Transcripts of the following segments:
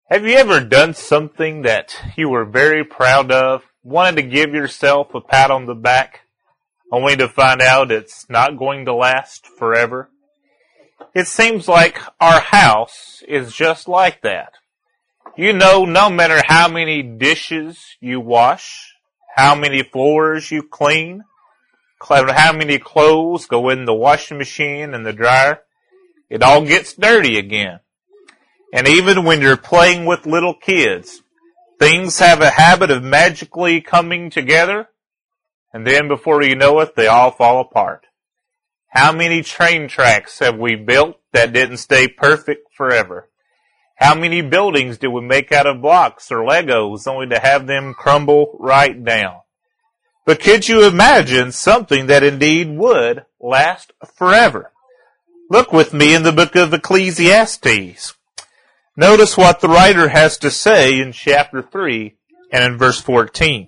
Have you ever done something that you were very proud of, wanted to give yourself a pat on the back, only to find out it's not going to last forever? It seems like our house is just like that. You know, no matter how many dishes you wash, how many floors you clean, how many clothes go in the washing machine and the dryer, it all gets dirty again. And even when you're playing with little kids, things have a habit of magically coming together, and then before you know it, they all fall apart. How many train tracks have we built that didn't stay perfect forever? How many buildings did we make out of blocks or Legos only to have them crumble right down? But could you imagine something that indeed would last forever? Look with me in the book of Ecclesiastes. Notice what the writer has to say in chapter 3 and in verse 14.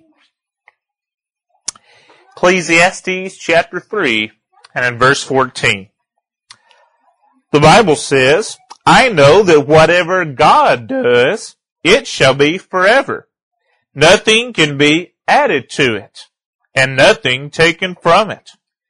Ecclesiastes chapter 3 and in verse 14. The Bible says, I know that whatever God does, it shall be forever. Nothing can be added to it, and nothing taken from it.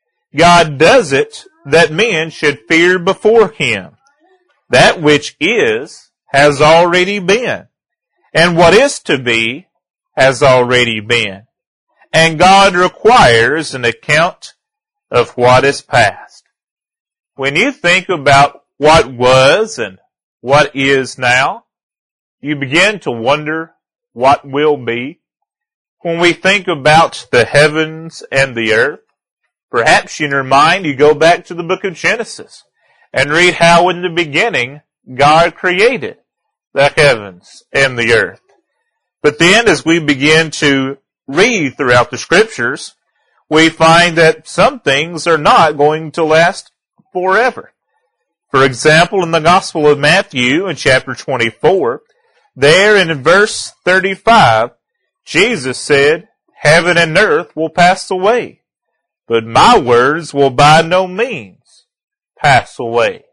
God does it that men should fear before Him. That which is has already been, and what is to be has already been. And God requires an account of what is past. When you think about what was and what is now, you begin to wonder what will be. When we think about the heavens and the earth, perhaps in your mind you go back to the book of Genesis and read how in the beginning God created the heavens and the earth. But then as we begin to read throughout the scriptures, we find that some things are not going to last forever. For example, in the Gospel of Matthew in chapter 24, there in verse 35, Jesus said, Heaven and earth will pass away, but my words will by no means pass away.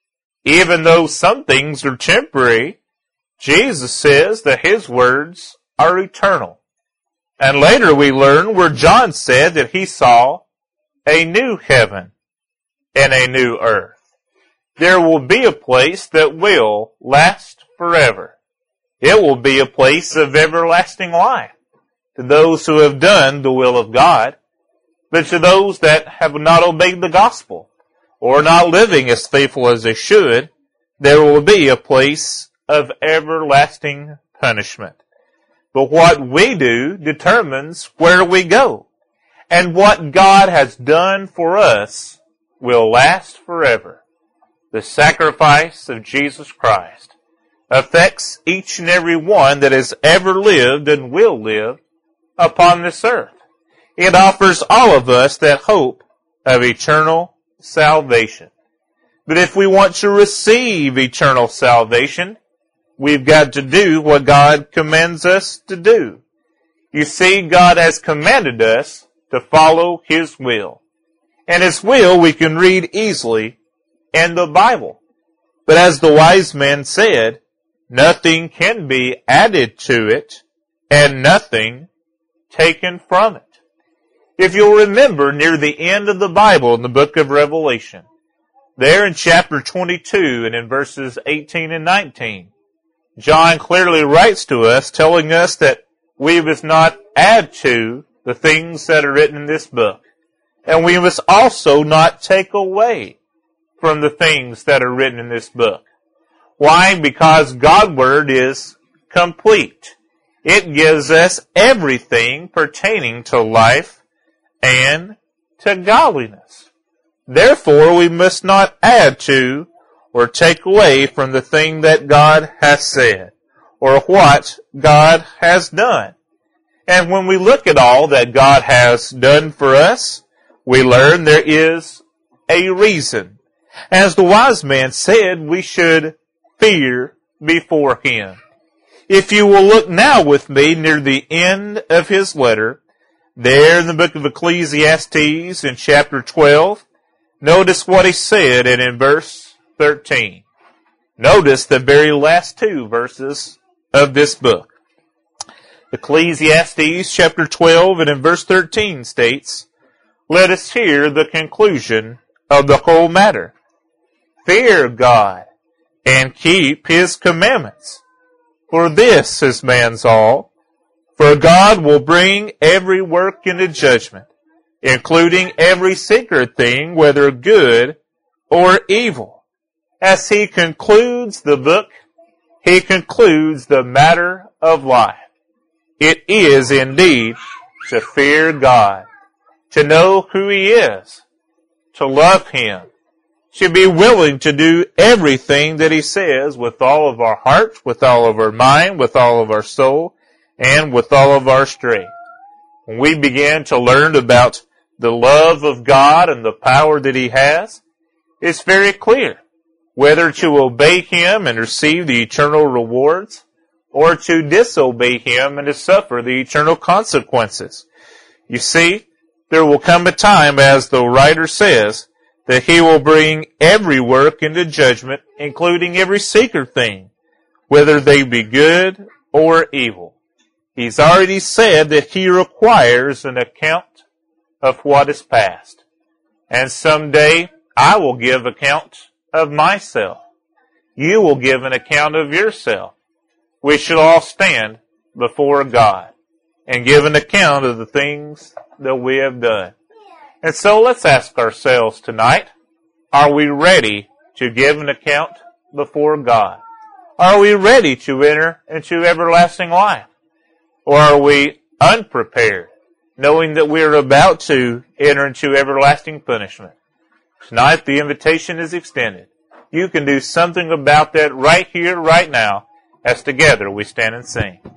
Even though some things are temporary, Jesus says that His words are eternal. And later we learn where John said that he saw a new heaven and a new earth. There will be a place that will last forever. It will be a place of everlasting life to those who have done the will of God, but to those that have not obeyed the gospel or not living as faithful as they should, there will be a place of everlasting punishment. But what we do determines where we go. And what God has done for us will last forever. The sacrifice of Jesus Christ affects each and every one that has ever lived and will live upon this earth. It offers all of us that hope of eternal salvation. But if we want to receive eternal salvation, we've got to do what God commands us to do. You see, God has commanded us to follow His will. And His will we can read easily in the Bible. But as the wise man said, nothing can be added to it, and nothing taken from it. If you'll remember near the end of the Bible in the book of Revelation, there in chapter 22 and in verses 18 and 19, John clearly writes to us, telling us that we must not add to the things that are written in this book. And we must also not take away from the things that are written in this book. Why? Because God's Word is complete. It gives us everything pertaining to life and to godliness. Therefore, we must not add to or take away from the thing that God has said, or what God has done. And when we look at all that God has done for us, we learn there is a reason. As the wise man said, we should fear before Him. If you will look now with me near the end of his letter, there in the book of Ecclesiastes in chapter 12, notice what he said in verse 13. Notice the very last two verses of this book. Ecclesiastes chapter 12 and in verse 13 states, "Let us hear the conclusion of the whole matter. Fear God and keep His commandments. For this is man's all. For God will bring every work into judgment, including every secret thing, whether good or evil." As he concludes the book, he concludes the matter of life. It is indeed to fear God, to know who He is, to love Him, to be willing to do everything that He says with all of our heart, with all of our mind, with all of our soul, and with all of our strength. When we begin to learn about the love of God and the power that He has, it's very clear whether to obey Him and receive the eternal rewards, or to disobey Him and to suffer the eternal consequences. You see, there will come a time, as the writer says, that He will bring every work into judgment, including every secret thing, whether they be good or evil. He's already said that He requires an account of what is past. And someday I will give account of myself. You will give an account of yourself. We shall all stand before God and give an account of the things that we have done. And so let's ask ourselves tonight, are we ready to give an account before God? Are we ready to enter into everlasting life? Or are we unprepared, knowing that we are about to enter into everlasting punishment? Tonight the invitation is extended. You can do something about that right here, right now, as together we stand and sing.